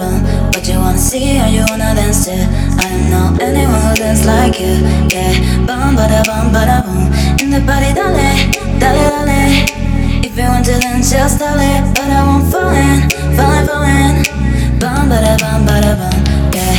bum. What you wanna see or you wanna dance to? I don't know anyone who dance like you. Yeah, bum bada boom. In the party, dale, dale, dale. If you want to dance, just dale. But I won't fall in, fall in, fall in. Bum bada bum, yeah.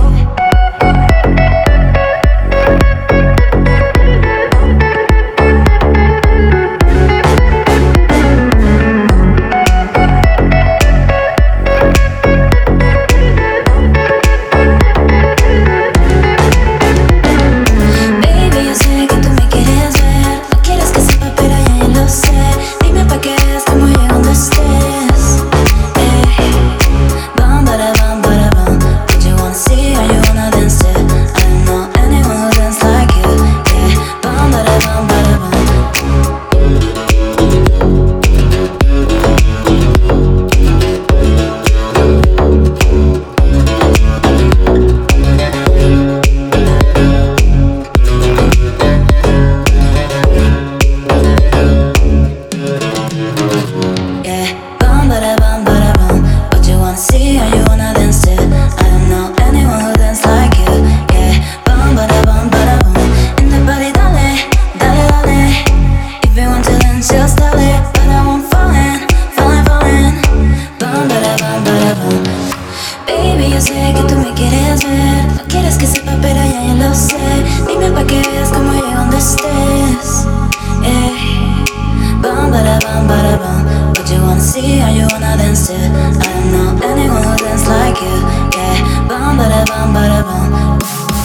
What you wanna see or you wanna dance to? I don't know anyone who dance like you. Yeah, bum bada bum.